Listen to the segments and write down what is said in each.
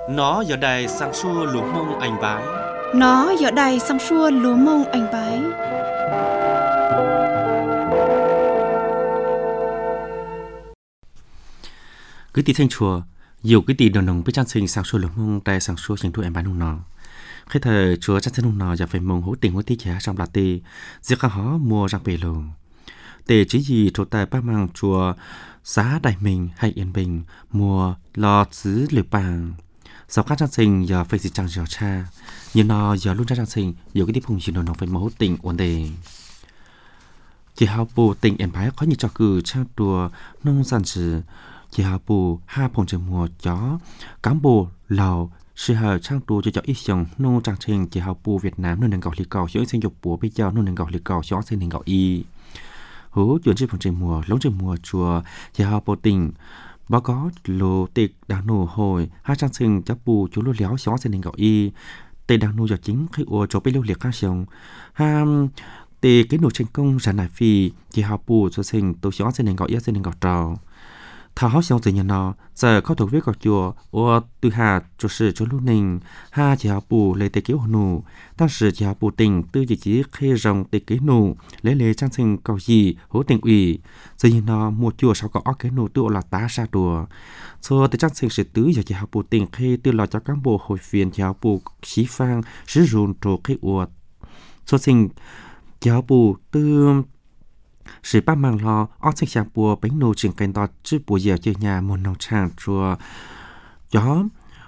Nó giờ đài sang xua lúa mông anh bái. Nó giờ đài sang xua lúa mông anh bái. Cứ tí thanh chùa, nhiều cái tí đồng đồng với trang sinh sang xua lúa mông đài sang xua chính đuôi anh bái nung nọ. Khi thời chùa trang sinh nung nọ giờ phải mông hỗ tình hỗ tí giá trong là tì, giết khá hó mua răng bề lồng. Tề chỉ gì trổ tài bác mang chùa xá đại mình hay yên bình mùa lo xứ liều bàng. Sau các trang sinh giờ phải gì chẳng dò cha, nhưng nó giờ luôn trang sinh nhiều cái tiếp hùng chỉ nó phải mẫu tình ổn định. Chỉ hào bù tình em bái có như trò cử trang đùa nông sản sử, chỉ hào bù ha phong trường mùa chó cán bù lầu sự hào trang đùa cho ít dòng nông trang trình chỉ hào bù Việt Nam nên đừng gọi lý cầu cho sinh dục bùa bây giờ nên đừng gọi lý cầu cho sinh đừng gọi y. Hú chuyển trên phong trường mùa lống trường mùa chùa chỉ hào bù tình báo có lô tịch đang nổ hồi hai trang sinh chấp bù chú lô léo xó sinh đừng gọi y. Tề đang nô giờ chính khi ua cho biết lưu liệt các sông ham tề cái nô thành công ra nải phi chỉ học bù cho sinh tổ xó sinh gọi yết sinh gọi trào thảo hót xong từ nhà nó giờ có thuộc viết gọi chùa ua từ hà cho sự cho lúc ninh ha chỉ học bù lấy tề kiểu nụ当时chỉ học bù tình từ chỉ khi rồng tề cái nụ lấy trang sinh cầu gì hỗ tình ủy giờ nhà nó mua chùa sau có cái nụ tự là tá ra đùa so tề trang sinh sự tứ giờ chỉ học bù tình khi từ là cho cán bộ hội viên chỉ học bù xí phang sử dụng trổ khi ua so sinh chỉ học bù từ sự ba mang lo ở trên xe bùa bánh nô trường cảnh đó chứ bùa giờ chơi nhà một nông trang chùa gió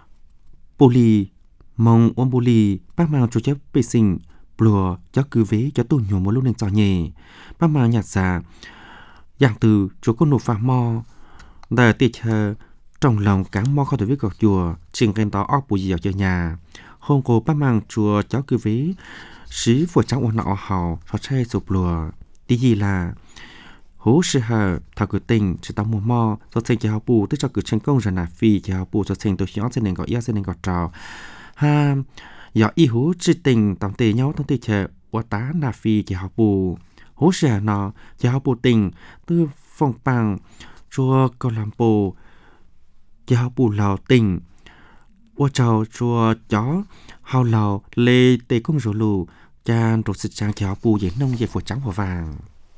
bù lì mong ôm bù lì ba mang chùa chấp bê sinh bùa gió cứ vế gió tù nhổ một lúc nên cho nhẹ ba mang nhạt già dạng từ chùa có nổ phá mò đời tiệt chờ trong lòng cán mò không thể viết gọt chùa trường cảnh đó ở bùa giờ chơi nhà hôm cô ba mang chùa gió cứ vế sĩ vừa trắng ôn nọ hào cho chơi sụp lùa tí gì là hú sư hờ thảo cử tình chỉ tao mùa mò cho sinh cho học bù tức cho cử thành công rồi là phi cho học bù cho sinh tôi xóa sinh nên gọi yết sinh nên gọi trào ha giờ y hú chỉ tình tạm tề nhau thông tề chờ quá tá là phi cho học bù hú sư hờ nọ cho học bù tình tư phong bằng chùa cầu làm bù cho học bù lào tình quá trào chùa chó hào lào lê tề công rủ lù chan rồi sự trang cho bù dễ nông về phổi trắng và vàng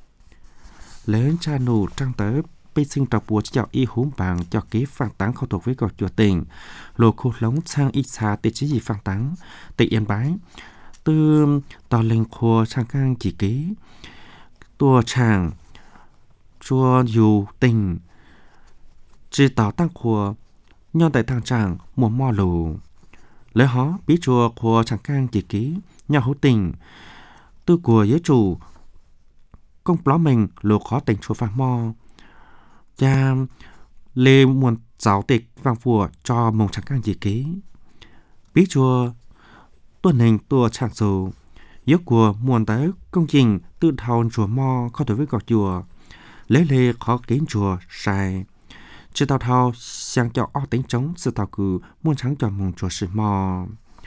lớn cha nụ trang tới bây sinh trọc bùa cho y húm vàng cho kế phản táng không thuộc với gọi chùa tình lô khu lống sang ít xa tê chỉ gì phản táng tê yên bái từ tòa lên khua sang cang chỉ kế tua chàng chùa dù tình chỉ tỏ tăng khua nhon tại thang tràng mùa mò lù lấy hó bí chùa khua sang cang chỉ kế nhà hữu tình tư của giới chủ công bó mình lộ khó tình chùa vàng mò cha lê muôn giáo tịch vàng phùa cho mông trắng cang gì kế bí chùa tuần hình tua chẳng dù giới của muôn tới công trình tự thao chùa mò khó đối với gọt chùa lấy lê khó kiến chùa sai chứ tao thao sang cho o tính chống sự tao cử muôn trắng cho mông chùa sự mò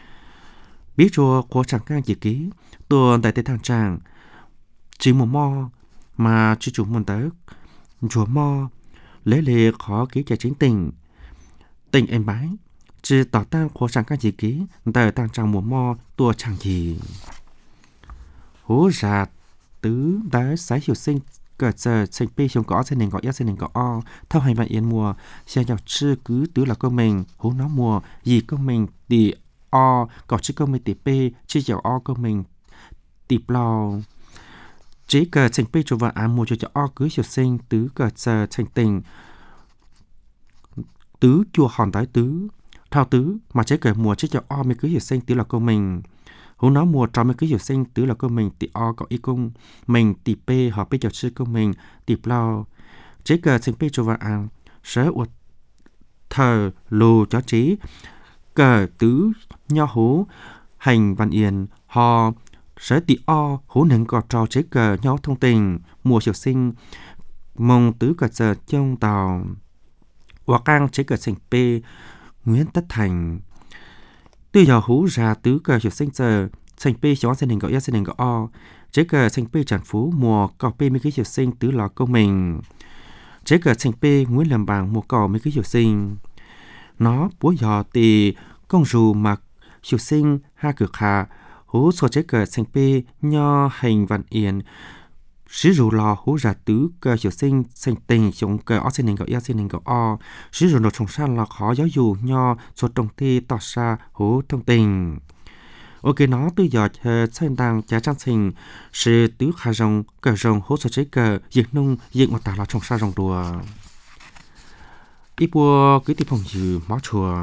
bí chùa của chẳng cang chỉ ký tuần tại tây thang tràng chỉ một mò mà chỉ chủ muốn tới chùa mò lấy lệ khó ký trả chính tình em bái chỉ tỏ tăng của chẳng cang chỉ ký tại thang tràng một mò tua chẳng gì hú ra tứ đá sái hiểu sinh cờ giờ sinh p không có sinh có s sinh có o thao hành bạn yên mùa xe dọc chưa cứ tứ là công mình hú nó mùa gì công mình thì o có chữ công mình tỷ p chữ dạo o công mình tỷ plau chỉ cờ thành p cho vợ mua cho o cứ hiểu sinh tứ cờ giờ thành tình tứ chùa hòn tái tứ thao tứ mà chế cờ mùa chữ dạo o mới cứ hiểu sinh tứ là công mình hú nó mùa trò mới cứ hiểu sinh tứ là công mình tỷ o có y công mình tỷ p họ p cho chữ công mình tỷ plau chế cờ thành p cho vợ sở uất thờ lù cho trí cờ tứ nho hú hành văn yên họ sẽ tị o hú nâng có trò chế cờ nhau thông tình mùa chiều sinh mong tứ cờ giờ trong tàu hoặc cang chế cờ thành p Nguyễn Tất Thành từ giờ hú ra tứ cờ chiều sinh giờ thành p chó sinh gọi s sinh gọi o chế cờ thành p trần phú mùa cò p mấy cái chiều sinh tứ lò công mình chế cờ thành p Nguyễn làm bảng mùa cò mấy cái chiều sinh nó búa giò tì công dù mặc chủ sinh ha cực hạ hú số chế cờ sinh pê nho hành văn yên sử dụng lò hú giả tứ cờ chủ sinh sinh tình chúng cờ ở sinh gạo sinh gạo o sử dụng đồ trồng san là khó giáo dù nho số trồng tì tỏ xa hú thông tình ok nó từ giờ sinh tăng giá trang sinh sự tứ khả rồng cờ rồng hú số chế cờ diệt nung diệt một tả là trồng sa rồng đùa ít bùa cứ tiếp phòng dự máu chùa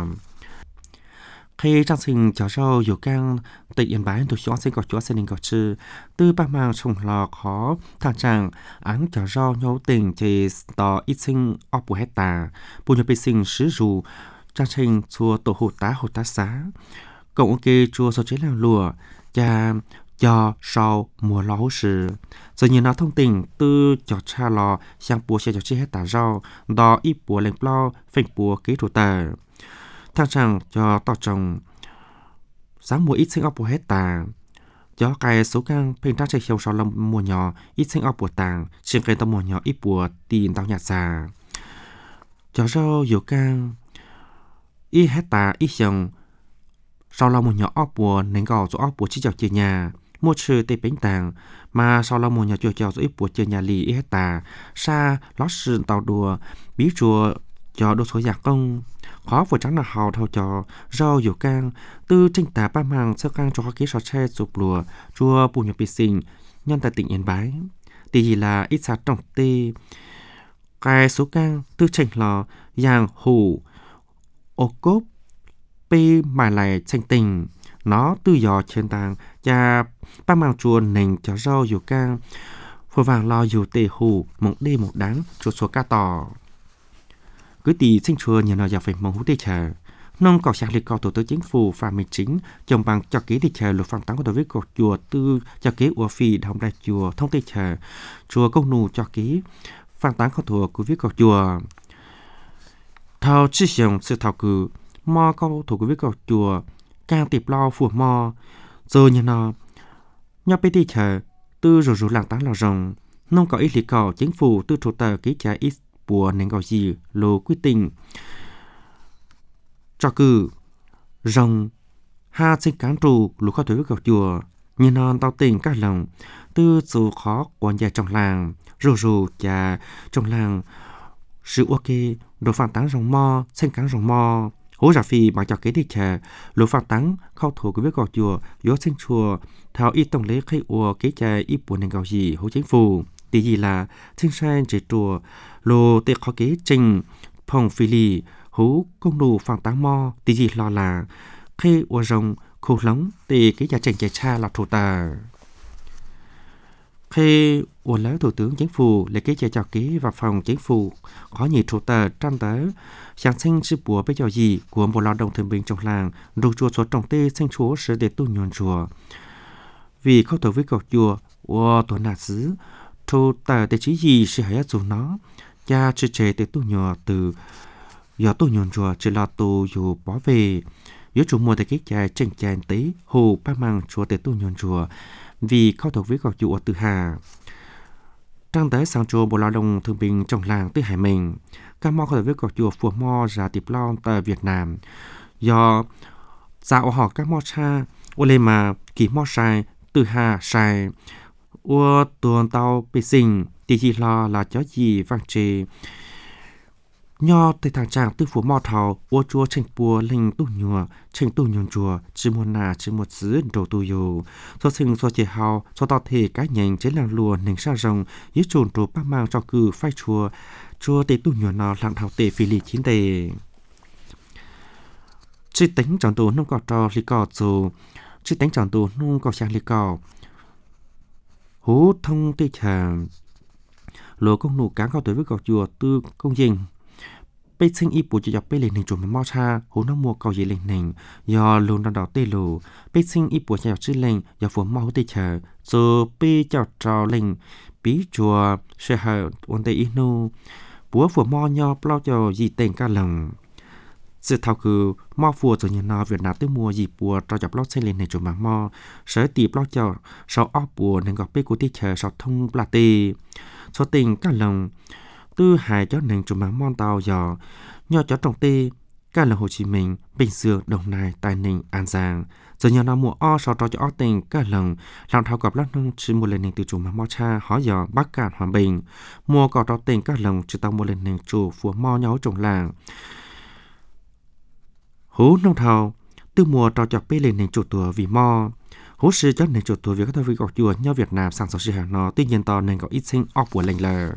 khi trang sinh cháu rau dù căng tự yên bái tổ chức sinh có sinh có chữ từ ba mang trồng lò khó thằng chàng án cháu rau nhau tình thì tỏ ít sinh ở bùa hecta bùa nhập bị sinh sử dụng trang sinh chùa tổ hồ tá xá cộng ok chùa số chế làng lùa cha cho sau mùa lúa sự giờ nhìn nó thông tin từ cho cha lò sang bùa sẽ cho chi hết tả rau đò ít bùa lên plo phèn bùa kỹ thủ tờ thang rằng cho tao trồng sáng mùa ít sinh ốc bùa hết tà cho cái số căn phèn trang chạy sau lòng mùa nhỏ ít sinh ốc bùa tàng trên cái tao mùa nhỏ ít bùa tiền tao nhạt xà cho rau nhiều căn ít hết tà ít dòng sau lòng mùa nhỏ ốc bùa nên gò chỗ ốc bùa chỉ chọc chơi nhà mua chơi tây bánh tàng mà sau lòng mùa nhỏ chơi rồi ít bùa chơi nhà lì ít hết tà xa lót sườn tàu đùa bí chùa cho đô số giặc công khó vừa trắng là hào thâu cho rau dầu cang từ tranh tả ba màng sơ cang cho các ký sọt xe sụp lùa chua bù nhập bị sinh nhân tại tỉnh Yên Bái tỷ gì là ít sát trọng tê cái số cang từ tranh lò giang hủ ô cốp pi mài lại tranh tình nó từ giò trên tàng cha ba màng chua nền cho rau dầu cang phơi vàng lo dầu tê hủ một đê một đáng chua số cá tỏ cứ tỷ sinh chùa nhà nào phải mong hú tê chờ nông cỏ sạc lịch cỏ tổ chức chính phủ và mình chính chồng bằng cho kế tê chờ luật phản tán của tổ chức cột chùa tư cho kế ủa phi đồng đại chùa thông tê chờ chùa công nụ cho kế phản tán của thùa của viết cột chùa thao chi xong sự thảo cử mò câu thủ của viết cột chùa càng tiệp lo phù mò rồi nhà nào nhau bê tê chờ tư rồi làng tán lò rồng nông cỏ ít lịch cỏ chính phủ tư thủ tờ kế trả ít của nền gọi gì lô quyết định cho cử rồng ha sinh cán trụ lũ khó tuổi gặp chùa nhìn non tao tình các lòng tư dù khó quan gia trong làng rù cha trong làng sự ok đồ phản tán rồng mo sinh cán rồng mo hố giả phi bằng cho kế đi chờ lũ phản tán khâu thủ của biết gọi chùa gió sinh chùa theo ít tổng lễ khai ua kế cha ít của nền gọi gì hố chính phủ tỷ gì là sinh sai chế chùa lô tê khó kế trình phong phi lì hú công nụ phẳng táng mo tỷ gì lo là khi ua rồng khô lóng tê cái nhà trình chạy cha là thủ tà khi ua lấy thủ tướng chính phủ lấy cái chào ký và phòng chính phủ có nhiều thủ tà trăm tới sáng sinh sư bùa bây giờ gì của một lao động thương binh trong làng đồ chùa số trồng tê sinh chúa sẽ để tu nhuận chùa vì không tổ với cầu chùa ua tổ nà xứ thu tờ để chỉ gì sẽ hãy dùng nó cha chưa chế để tu nhỏ từ giờ tu nhon chùa chỉ là tu dù bỏ về giữa chủ mùa để cái cha tranh chàn tí hồ ba mang chùa để tu nhon chùa vì không thuộc với gọi chùa từ hà trang tới sang chùa bộ lao động thương binh trong làng từ hải mình các mò không thuộc với gọi chùa phù mo ra tiệp long tại Việt Nam do dạo họ các mò cha ô lê mà kỳ mò sai từ hà sai ua tuần tàu bị sinh thì chỉ là chó gì vang trì nho từ thằng chàng từ phủ mò thầu ua chua tranh bùa linh tu nhùa tranh tu nhon chùa chỉ muốn nà chỉ một xứ đồ tu dù so sinh so chế hào so tao thể cái nhành chế làng lùa nền sa rồng dưới trồn trổ ba mang cho cử phai chùa tê tu nhùa nào làng thảo tê phi lì chín tê chỉ tính chọn tu nông cỏ trò lì cỏ dù chỉ tính chọn tu nông cỏ sang lì cỏ hú thông tê chàng lúa công nụ cá cao tuổi với cỏ chùa tư công trình bây sinh y bù cho dọc bây lên hình chùa mò cha hú nó mua cầu gì lên hình do luôn đào tê lù bây sinh y bù cho dọc chữ lên do phủ mò hú tê chờ rồi bây chào trò lên bí chùa sẽ hở ổn tê inu búa phủ mò nho bao cho gì tên ca lòng sự thao cử mò phùa rồi nhà nó Việt Nam tới mua gì bùa cho dọc lót xây lên hình chùa mò sở tì bao cho sau óc bùa nên gặp bây của tê chờ sau thông là tê số tình các lòng tư hài cho nên chúng mang món tàu giò nho cho trồng tê cả là Hồ Chí Minh, Bình Dương, Đồng Nai, Tây Ninh, An Giang. Giờ nhà nó mùa o sau đó cho tình cả lần làm thao gặp lắc nâng chỉ một lần từ chủ mà mò cha hỏi giờ Bắc Cạn Hòa Bình mua có đó tình cả lần chỉ tao một lần chủ phù mò nhau trồng làng hú nông thầu từ mùa trò chọc bê lên chủ tùa vì mò hú sư cho nền chủ tùa vì các thầy gọc chùa nhau Việt Nam sản xuất hàng nó tuy nhiên to nên có ít sinh ọc của lệnh lờ.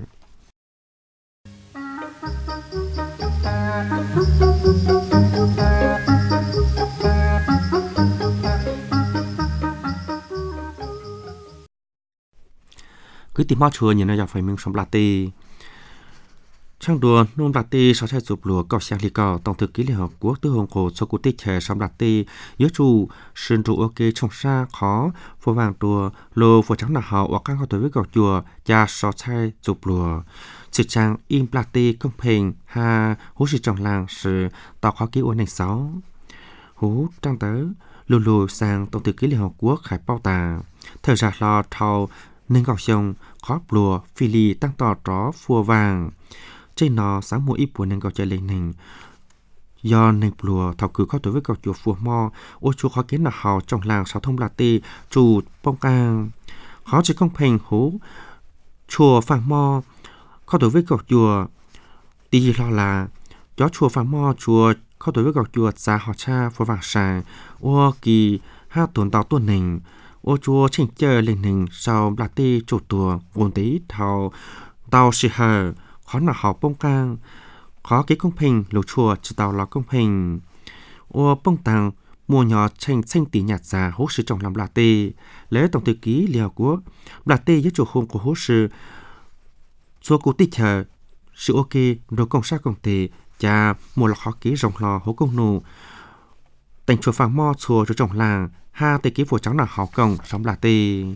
Cứ tìm mò chùa nhìn nó dọc phải mình sống lạ tì trang đùa nôn lạ tì sau chụp lùa cầu sang lì cầu tổng thư ký Liên Hợp Quốc tư hồng cổ cho cụ tích trẻ sống lạ tì yếu chủ sinh trụ ok trong xa khó phổ vàng đùa lô phổ trắng là họ hoặc các họ tuổi với cầu chùa và sau chụp lùa sự trang im lạ tì công bình ha hú sự trọng làng sự tạo khó ký ổn định sáu hú trang tới lùa sang tổng thư ký Liên Hợp Quốc khải bao tà thời gian lo thầu nên gọc sông khó lùa phi lì tăng tỏ tró phùa vàng trên nó sáng mùa ít buồn nên gọc chạy lên hình do nên lùa thảo cử khó tuổi với gọc chùa phùa mò ô chùa khó kiến là hào trong làng sáu thông là tì chủ bông càng khó chỉ công bình hú chùa phàng mò khó tuổi với gọc chùa tì lo là gió chùa phàng mò chùa khó tuổi với gọc chùa giá họ cha phùa vàng sàng ô kỳ ha tuần tàu tuần hình ô chùa chỉnh chờ lên hình sau là tì chủ tùa nguồn tí thảo tàu sĩ hờ khó nào họ bông càng khó cái công bình lục chùa chỉ tàu là công bình ô bông tàng mua nhỏ tranh xanh tỷ nhạt già hỗ sư trong làm là tì lễ tổng thư ký Liên Hợp Quốc là tì với chủ khung của hỗ sư số cụ tích chờ sự ok rồi công sát công tì cha mua là khó ký rộng lò hỗ công nụ thành chùa phàng mò chùa cho trong làng ha tây ký phổ trắng là họ công sống là tì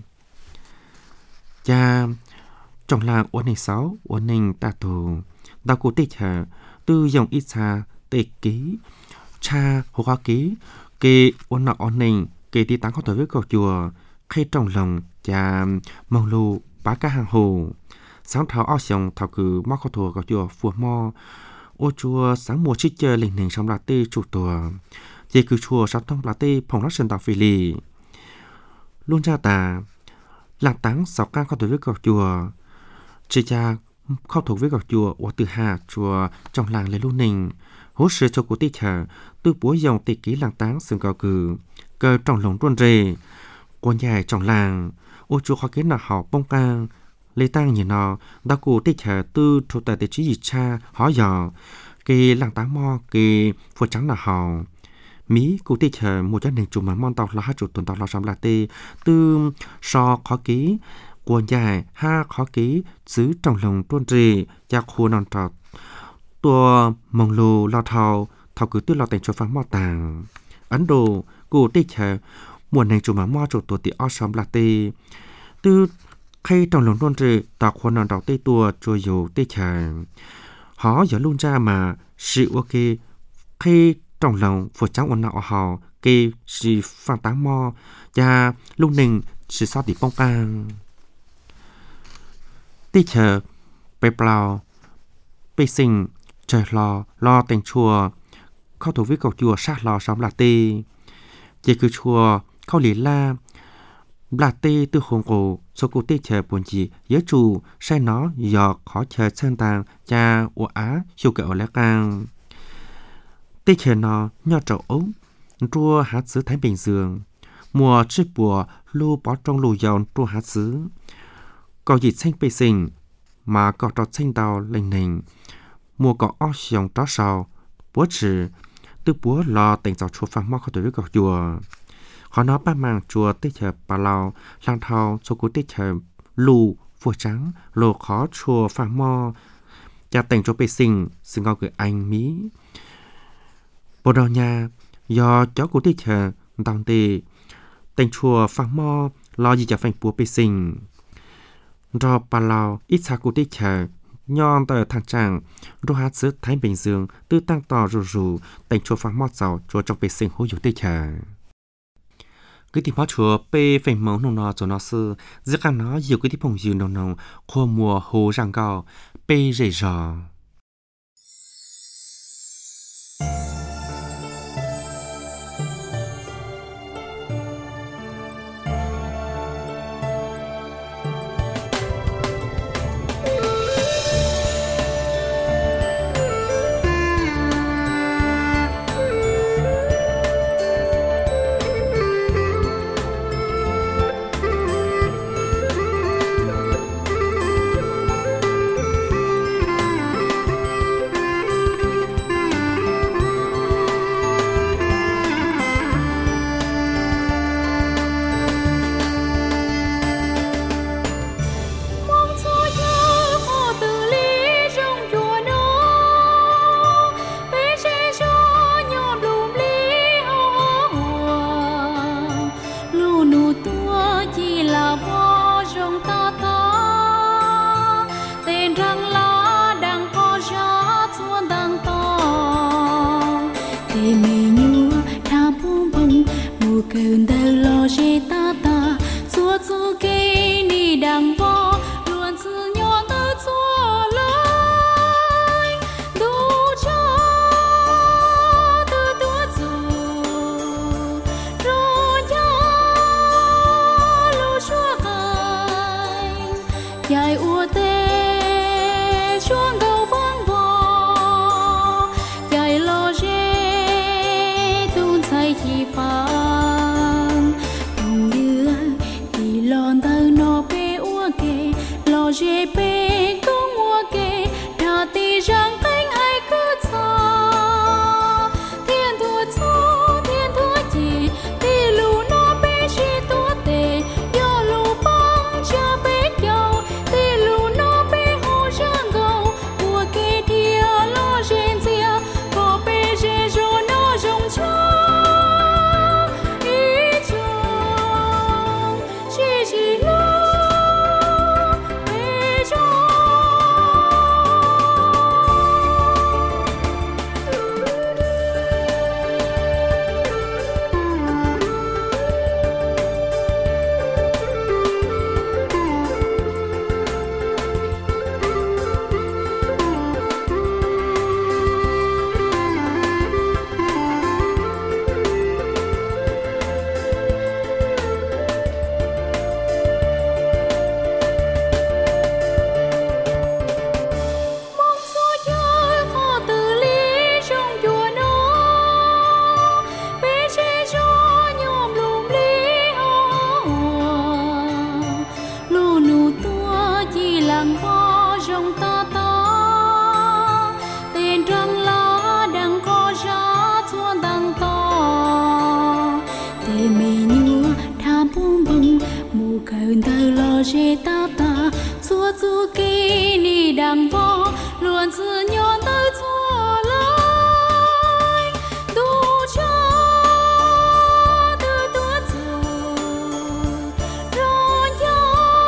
cha trong làng uốn hình sáu uốn hình ta tù đào cụ tích hả tư dòng ít xa tây ký cha hồ khó ký kê uốn nọ uốn hình kê tí táng có tuổi với cầu chùa khi trong lòng cha mong lù bá cá hàng hồ sáng tháo ao sòng thảo cử mắc có thùa cầu chùa phùa mò ô chùa sáng mùa trích chơi linh hình sống là tì chủ tùa dây cứ chùa sáng thông là tì phòng lắc sơn tàu phi lì luôn ra tà làng táng sáu ca có tuổi với cầu chùa chỉ cha không thuộc với gọc chùa của từ hà chùa trong làng lấy lưu nình hỗ trợ cho cụ tích hở từ búa dòng tị ký làng táng sừng cầu cử cơ trong lồng tuôn rề quân dài trong làng ô chùa khó kiến là họ bông càng lấy tang như nó đã cụ tích hở từ thuộc tại địa chỉ gì cha họ dò kỳ làng táng mo kỳ phù trắng là họ Mỹ cụ tích hở một gia đình chủ mà mong tàu là hai chủ tuần tàu là sắm là tê từ so khó ký quân dài ha khó ký giữ trong lòng tuôn trìจาก khu non trọt ตัว mong lù lo thầu thầu cứ tư lo thành cho phán mò tàng Ấn Độ cụ tích hở mùa này chủ mà mò chủตัว tỷ ở sắm là tê từ khi trong lòng tuôn trì จาก khu non trọt tê tua chùa dụ tích hở họ giờ luôn ra mà sự ok khi trong lòng phụ trắng ôn nọ họ kê sự phản táng mò và lúc nình sự sao tỷ bông càng tí chờ bê bào bê sinh trời lo tình chùaเข้าถูกวิกchùa sát lò sắm là tê chỉ cứ chùaเข้าlý la là tê từ hồng cổ số cụ tê chờ buồn gì giới chủ sai nó dò khó chờ sơn tàng cha ủa á siêu kẹo lẽ càng tê chờ nó nhỏ trậu ống chùa hát xứ Thái Bình Dương mùa trích bùa lưu bó trong lù dòng chùa hát xứ có gì xanh bê sinh mà có trò xanh đào lành nành mùa có áo dòng tró sào búa trừ từ búa lò tỉnh dạo chùa phàng mò có tuổi với gọc chùa họ nói ba màng chùa tích hợp bà lào lang thao số cú tích hợp lù phùa trắng lồ khó chùa phàng mò cha tỉnh cho bê sinh xưng ngao gửi anh Mỹ Bồ Đào Nha do chó cú tích hợp đồng tì tỉnh chùa phàng mò lo gì cho phành búa bê sinh do bà lào ít xa cụ tích chờ nhon tờ thang trạng đô hát xứ Thái Bình Dương tư tăng tỏ rù tỉnh chùa phàng mò giàu chùa trong bê sinh hữu dụ tích chờ cái tìm phát chùa bê phành mẫu nông nọ cho nó sư giữa các nó nhiều cái tìm phòng dư nông nông khô mùa hồ ràng gạo bê rể rò dài ua tê xuống cầu vang vò dài lo rê tuôn say chi phang cùng như thì lon tơ nó bê ua kê lo rê bê cũng ua kê đà tì răng cánh ai cứ xa thiên thua cho thiên thua chỉ tì lù nó bê chi tua tê yo lù băng cha bê nhau tì lù nó bê hồ răng gầu ua kê thia lo rên zia có bê rê rô nó rung cho ý chồng chỉ lo bê cho đằng võ luôn giữ nhon tới chua lại tu cha từ tua giờ rồi nhớ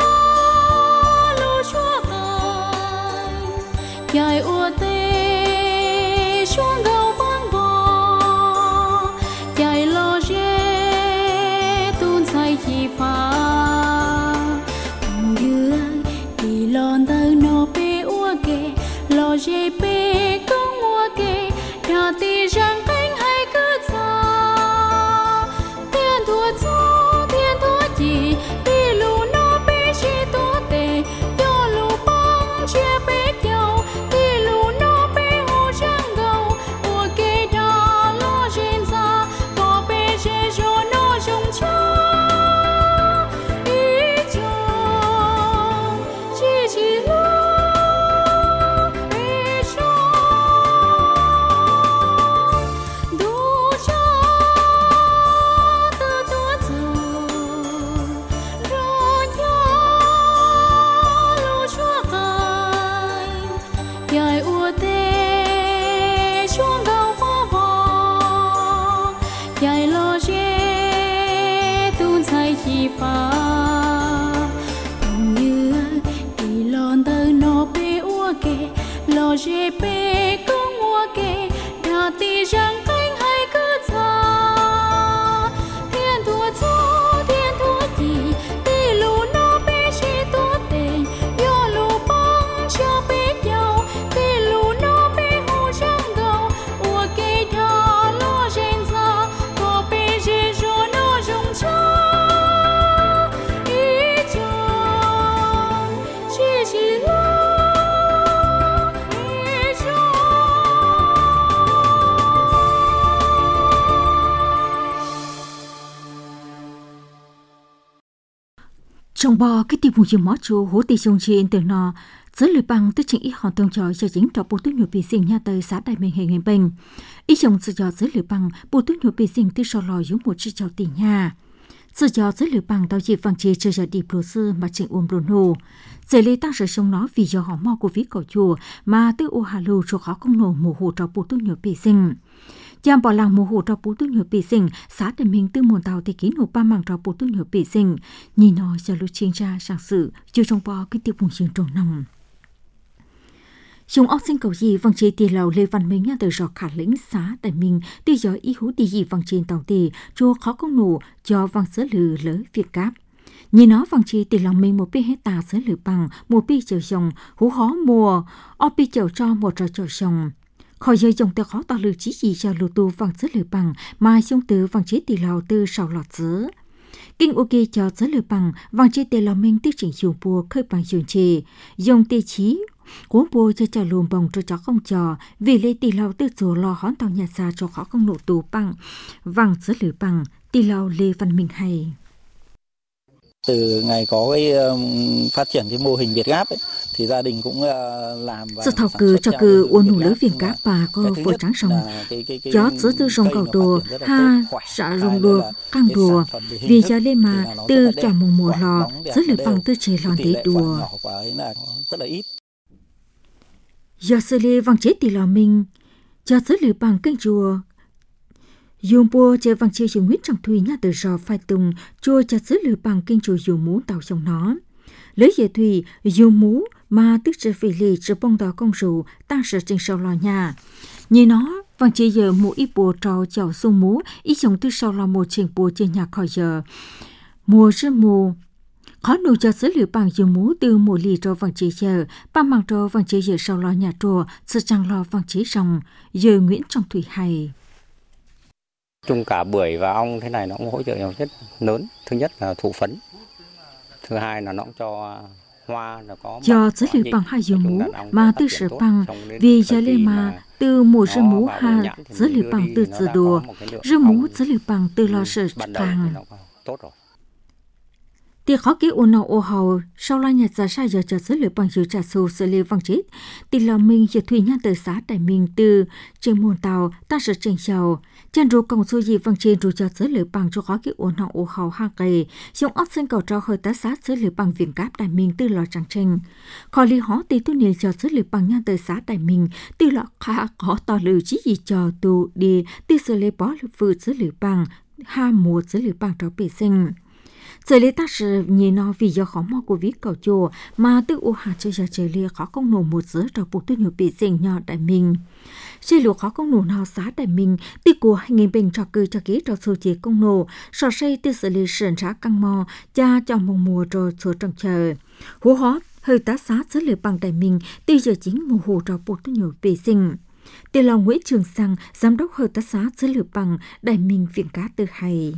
lu chúa cài dài ua tê xuống gầu vang vò dài lo rê tuôn say chi phá thì lon tơ nó bê ua kê lo dê bê cũng ua kê đà tì răng cánh hay cứ xa thiên thua cho thiên thua chỉ tì lù nó bê chi tua tê yo lù băng chia bê nhau tì lù nó bê hồ răng gầu ua kê đà lo rên ra có bê rê rô nó rung cho chỉ lo bê cho đủ cho từ tua giờ rồi nhớ lu chúa cài dài ua tê xuống gầu vó vò dài lo rê tuôn say chi phá lo dê bê cũng ua kê đà tì răng cánh hay cứ xa thiên thua cho thiên thua chỉ tì lù nó bê chi tua tê yo lù băng cha bê nhau tì lù nó bê hồ răng gầu ua kê đà lo rên ra có bê rê rô nó rung cho ý chồng chỉ lo trong bò cái tiệm hùng chim mó chú hố tì sông trên từ nọ giới lưỡi bằng tới chính ý họ tông trò cho chính trò bù túi nhựa bị sinh nha tới xã đại mình hình bình ý chồng sự trò giới lưỡi bằng bù túi nhựa bị sinh từ sò lò giống một chiếc trò tì nha sự trò giới lưỡi bằng tao chỉ vàng chỉ chơi trò đi bù sư mà chỉnh rôn hồ giải lý tăng sở sông nó vì do họ mò của ví cỏ chùa mà từ ô hà lù cho khó công nổ mù hồ trò bù túi nhựa bị sinh Giam bỏ làng mùa hồ trò bú túi nhựa bị sinh, xã đại mình tư môn tàu thì ký nổ ba mảng trò bú túi nhựa bị sinh. Nhìn nó cho lưu chiến ra sang sự, chưa trong bò cái tiêu bùng trường trồn nồng. Chúng ốc sinh cầu gì vang chế tiền lầu Lê Văn Minh từ giò khả lĩnh xã đại mình từ gió ý hú đi gì vang trên tàu tì chua khó công nổ cho vang sớ lử lỡ Việt Cáp. Nhìn nó vang chế tiền lòng mình một pi hecta sớ lử bằng một pi chầu sông hú khó mùa o pi chầu cho một trò chầu sông. Khỏi giới dòng từ khó tao lử chỉ gì cho lù tu vang sớ lử bằng mà xong từ vang chế tiền lầu từ sầu lọt dứa. kinh ok cho giới lửa bằng vàng chi tê lò minh tiêu chỉnh dùng bùa khơi bằng dùng chì dùng tê chí cố bùa cho lùm bồng cho chó không trò vì lấy tì lâu tư chủ lo hón tàu nhà xa cho khó không nổ tù bằng vàng giới lửa bằng tì lâu lê văn minh hay. Từ ngày có cái phát triển cái mô hình Việt Gáp ấy, thì gia đình cũng làm và sự thảo cử cho cử uốn nụ lưới Việt Gáp và có phổ trắng sông gió giữa tư sông cầu đùa ha sợ rung đùa căng đùa vì cho lên mà tư cho mùng mùa lò rất là bằng tư chế lòn tế đùa do xử lý vàng chế tỷ lò mình cho rất là bằng kênh chùa dùng bùa chế vàng chế dùng huyết trong thủy nhà từ giò phai tùng chua cho giữ lửa bằng kinh chùa dùng mũ tàu trong nó lấy về thủy dùng mũ mà tức trở vì lì trở bông đỏ công rủ tăng sở trên sau lò nhà như nó vàng chế giờ mũ ít bùa trò chảo sung mũ ít chồng tư sau lò một trình bùa trên nhà khỏi giờ mùa sương mù khó nụ cho giữ lửa bằng dùng mũ từ mùa lì trò vàng chế giờ ba mang trò vàng chế giờ sau lò nhà trùa sự chẳng lò vàng chế rồng giờ Nguyễn trong thủy hay. Chung cả bưởi và ong thế này nó cũng hỗ trợ nhau rất lớn. Thứ nhất là thụ phấn, thứ hai là nó cũng cho hoa nó có. Do giới lửa bằng hai dùng mũ mà tư sở bằng vì giờ lên mà từ mùa rừng mũ ha giới lửa bằng từ từ đùa rừng mũ giới lửa bằng từ lo sợ càng. Thì khó kỹ ôn nào ô hầu sau la nhật ra sai giờ giới lửa bằng dưới trả sâu xử lý văng chết thì là mình giờ thủy nhà từ xã đại mình từ trên môn tàu ta sẽ trên sầu chân rùa công số gì văng trên rùa cho giới lửa bằng cho khó kỹ ôn nào ô hầu ha cây dùng ốc sinh cầu trao hơi tá xã giới lửa bằng viện cáp đại mình từ lò trắng trình khó lý hóa thì tu niệm cho giới lửa bằng nhà từ xã đại mình từ lò khá có to lử chỉ gì cho tù đi từ xử lý bó lửa giới lửa bằng ha mùa giới lửa bằng trao bể sinh. Giờ lấy ta sự nhìn nó vì do khó mò của viết cầu chùa mà tự u hạt chơi chơi lia khó công nổ một giữa trò buộc tôi nhiều bị sinh nhỏ đại mình. Chơi lúa khó công nổ nào xá đại mình tự của 2000 bình trò cư cho kế trò số chế công nổ sò xây tự xử lý sườn trá căng mò cha cho mùa mùa rồi số trong chờ. Hú hót hơi tá xá xử lý bằng đại mình tự giờ chính mùa hồ trò buộc tôi nhiều bị sinh. Từ lòng Nguyễn Trường Sang giám đốc hơi tá xá xử lý bằng đại mình viện cá từ hay.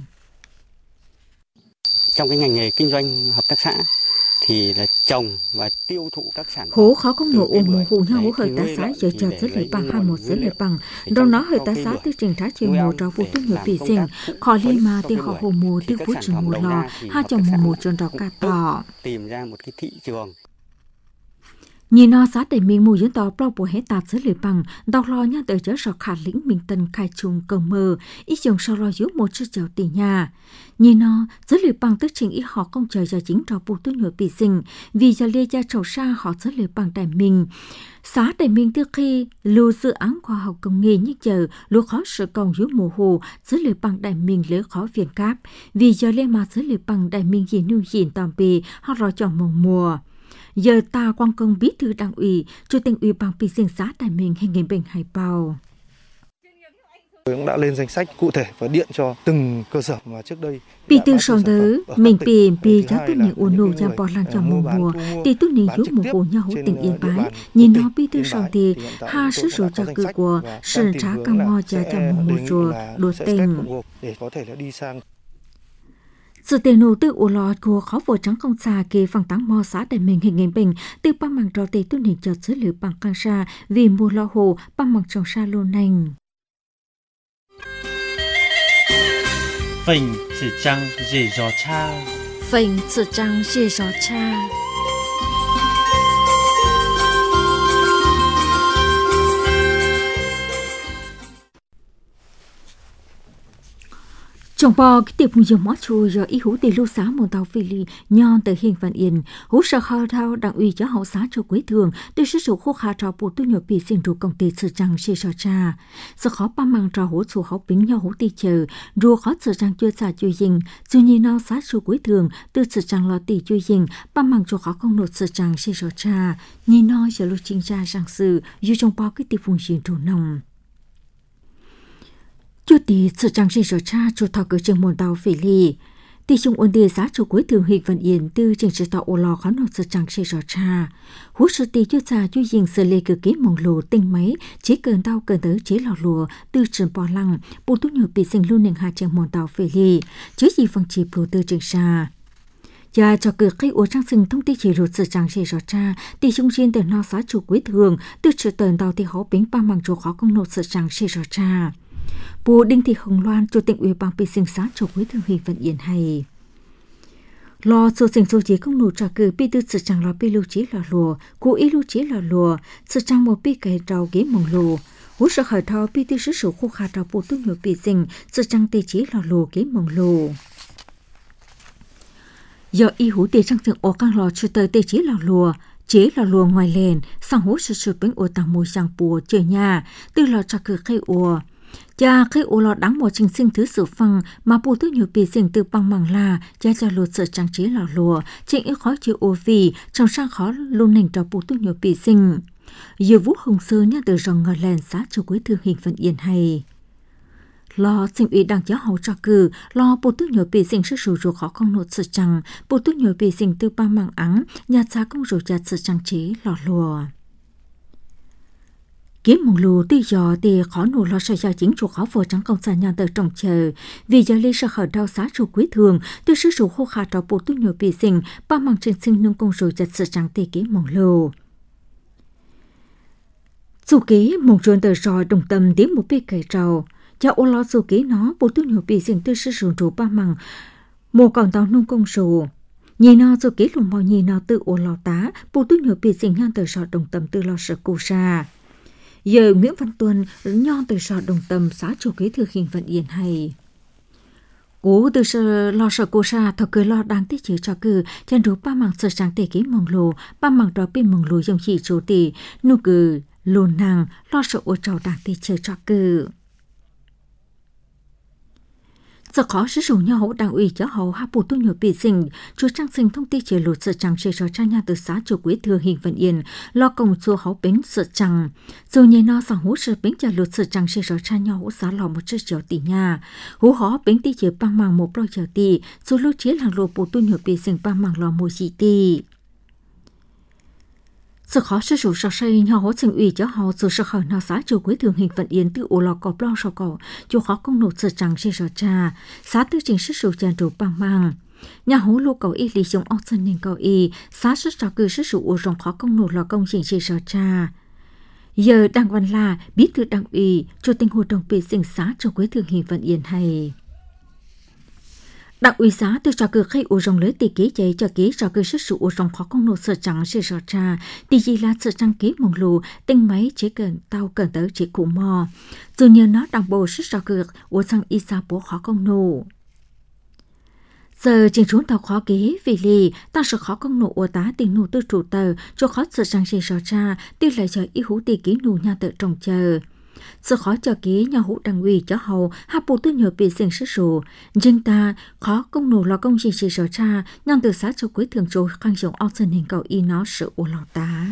Trong cái ngành nghề kinh doanh hợp tác xã thì là trồng và tiêu thụ các sản phẩm. Hố khó công nổ ủng hộ nhau hố hơi tá xá giờ chờ giới lệ bằng 21 giới lệ bằng. Trong đó hơi tá xá tư trình trái trên mùa trò vụ tuyết nhiều bị sinh. Khó liên mà tiêu họ hồ mùa tiêu phút trường mùa lò. Hai chồng mùa trường trò ca tỏ. Tìm ra một cái thị trường. Nhìn nó giá để mình mùi dân tỏ bao bùa hết tạp giới lửa bằng, đọc lo nhá tới chớ sọ khả lĩnh mình tân khai trùng cầu mơ, ít dòng sau lo dưới một chiếc chào tỷ nhà. Nhìn nó, giới lửa bằng tức trình ít họ không chờ cho chính trò bù tôi nhựa bị sinh, vì giờ lia ra trầu xa họ giới lửa bằng đại mình. Xã đại mình từ khi lưu dự án khoa học công nghệ như chờ, lưu khó sự còn dưới mùa hồ, giới lửa bằng đại mình lấy khó viện cáp, vì giờ lên mà giới lửa bằng đại mình gì nuôi hiện tòm bì, họ rõ chọn mùa. Giờ ta quan công bí thư đảng ủy, chủ tịch ủy ban bị sinh xã đại mình hay nghìn bình Hải Bào. Cũng đã lên danh sách cụ thể và điện cho từng cơ sở mà trước đây. Bị từ sau đó, mình bị cho tôi những ổn nụ giảm bỏ lăng cho mùa, thì tôi những giúp mùa hồ nhau tỉnh Yên Bái, nhìn nó bị từ sau thì ha sử dụng cho cử của sân trá cam mò cho mùa chùa đột tình. Để có thể là đi sang. Sự tiền nổ từ ổ lò của khó vô trắng không xa kê phẳng tăng mò xã đại mình hình nghìn bình từ ba mảng trò tê tu nền cho dưới lửa bằng căng xa vì mùa lò hồ ba mảng trồng xa lô nành. Phình chỉ trăng dễ gió cha. Phình chỉ trăng dễ gió cha. Trong bò cái tiệp hùng dòng mót chùi do ý hữu tiền lưu xá một tàu phi lì nhon từ hình vạn yên hữu sợ khao thao đảng ủy cho hậu xá cho quế thường từ sự số khô khá trò bù tu nhỏ bị sinh rụ công ty sự trăng xê sò cha sự khó ba mang trò hữu chủ hậu bính nhau hữu tì chờ rùa khó sự trăng chưa xả chui dình dù như nào xá cho quế thường từ sự trăng lò tì chui dình ba mang trò khó công nột sự trăng xê sò cha như nó giờ lưu chính ra rằng sự dù trong bò cái tiệp hùng dình trụ nồng. Chú tí sự trang trí cho cha chú thọ cử trường môn tàu phỉ lì. tỷ chung ổn định giá chủ cuối thường hình vận yên từ trình sự tạo ô lò khó nộp sự chẳng sẽ rõ cha. Hú sự tỷ cho cha chú dình sự lê cực ký mong lù tinh máy chế cơn đau cơn tới chế lò lùa từ trường bò lăng bù tú nhiều bị sinh luôn nền hạ trường mòn tàu phê ly chứ gì phần chỉ bù từ trình xa. Và cho cực khi ổ trang sinh thông tin chỉ rụt sự chẳng sẽ rõ cha tỷ chung riêng từ nó giá chủ cuối thường từ sự tờn đào thì họ bính ba bằng chỗ khó công nộp sự chẳng sẽ rõ cha. Bù Đinh Thị Hồng Loan, Chủ tịch Ủy ban bị sinh sát chủ quý thường hình vận yên hay. Lo số sinh số chí không nụ trả cử bị tư sự chẳng lo bị lưu trí là lùa, cụ ý lưu trí là lùa, sự chẳng một bị cái trào ghế mong lùa. Hú sợ khởi thao bị tư sử số khu khá trào bù tư nhiều bị sinh, sự chẳng tì trí là lùa ghế mong lùa. Do y hú tì chẳng thường ổ càng lò chú tờ tì trí là lùa, chế là lùa ngoài lên, sang hú sự sự bánh ổ tàng mùi sang bùa chơi nhà, tư lò trả cử khai ổ. Cha khi ô lò đáng một trình sinh thứ sự phăng mà bù tư nhiều bị sinh từ bằng mảng là cha cho lột sợ trang trí là lùa trình ít khó chịu ô vì trong sang khó luôn nành cho bù tư nhiều bị sinh. Giờ vũ hồng sơ nhá từ rồng ngờ lèn sát cho cuối thương hình vận yên hay. Lo sinh ủy đang giáo hậu cho cử lo bù tư nhiều bị sinh sức sử dụng khó không nột sự chẳng bù tư nhiều bị sinh từ bằng mảng ắng nhà cha công rồi cha sự trang trí là lùa. Kiếm mong lù tuy giờ thì khó nụ lo sợ cho chính chủ khó vô trắng công sản nhà tờ trồng chờ vì giờ lý sợ khởi đau xá chủ quý thường từ sự chủ khô khả trò bố tu nhiều bị sinh ba mang trình sinh nâng công rồi chặt sự trắng tì kiếm mong lù. Dù ký mong chuồn tờ rồi đồng tâm đến một bị kể trầu cho ô lo dù ký nó bố tu nhiều bị sinh từ sự chủ ba mang một còn tàu nâng công rồi nhìn nó dù ký lùng mò nhìn nó tự ô lo tá bố tu nhiều bị sinh nhan tờ rồi đồng tâm từ lo sợ cụ xa. Giờ Nguyễn Văn Tuân nhon từ sọ đồng tâm xã chủ kế thừa hình vận yên hay. Cố từ sơ lo sợ cô sa thọ cười lo đáng tiết chế cho cử chân rú ba mảng sợ sáng tề ký mong lồ ba mảng đó bị mong lồ dòng chỉ chủ tỷ nụ cử lồn nàng lo sợ ô trầu đáng tiết chế cho cử. Giờ khó sử dụng nhau hậu đảng ủy cho hậu hạ bù tu nhiều bị sinh, chúa trang sinh thông tin chế lụt sự chẳng chế cho cha nhà từ xã chủ quý thừa hình vận yên, lo công chúa hậu bính sự chẳng. Dù nhé nó sang hú sự bính trả lụt sự chẳng chế cho cha nhau hậu xã lò một chiếc chiều tỷ nhà. Hú họ bính tí chế băng màng một lò chiều tỷ, dù lưu chế làng lụt bù tu nhiều bị sinh băng màng lò một dị tỷ. Sự khó sử dụng sọ xây nhau hỗ sinh ủy cho họ dù sự khởi nào xã chủ quý thường hình vận yên từ ổ lò cọp lo sọ cọ chú khó công nộp sự chẳng chế cho cha xã tư trình sử dụng tràn đủ bằng mang nhà hỗ lô cầu y lý dùng ốc dân nên cầu y xã sức trò cư sử dụng ổ rộng khó công nộp lò công trình chế cho cha. Giờ Đặng Văn La bí thư đảng ủy chủ tịch hội đồng bị sinh xã chủ quý thường hình vận yên hay. Đảng ủy xã từ trò cử khai ổ rồng lưới tỷ ký chạy cho ký trò cử sức sự ổ rồng khó công nộp sở chẳng sẽ rõ ra tỷ gì là sở trang ký mong lù tinh máy chế cần tao cần tới chế cụ mò dù nhờ nó đảng bộ sức trò cử ổ sang y xa bố khó công nộp. Giờ trình trốn tàu khó ký vì lì tăng sự khó công nộp ổ tá tình nụ tư chủ tờ cho khó sở trang sẽ rõ ra tỷ lại cho y hữu tỷ ký nụ nhà tự trồng chờ. Sự khó cho ký nhà hữu đảng ủy cho hầu hạ bù tư nhiều bị sinh sức sổ nhưng ta khó công nổ là công trình chỉ rõ ra nhằm từ xã cho quý thường trôi khăn dùng ốc dân hình cầu y nó sự ổ lò tá.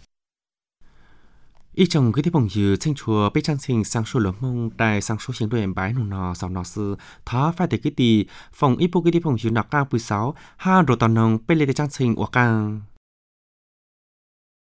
Ý chồng cái tiếp bồng dư sinh chùa bế trang sinh sang số lớn mông đại sang số chiến đội em bái nụ nọ sau nọ sư thó phải để cái tì phòng ít bộ cái tiếp bồng dư nọ cao bùi sáu ha rồi tòn nông bê lê để trang sinh ổ càng.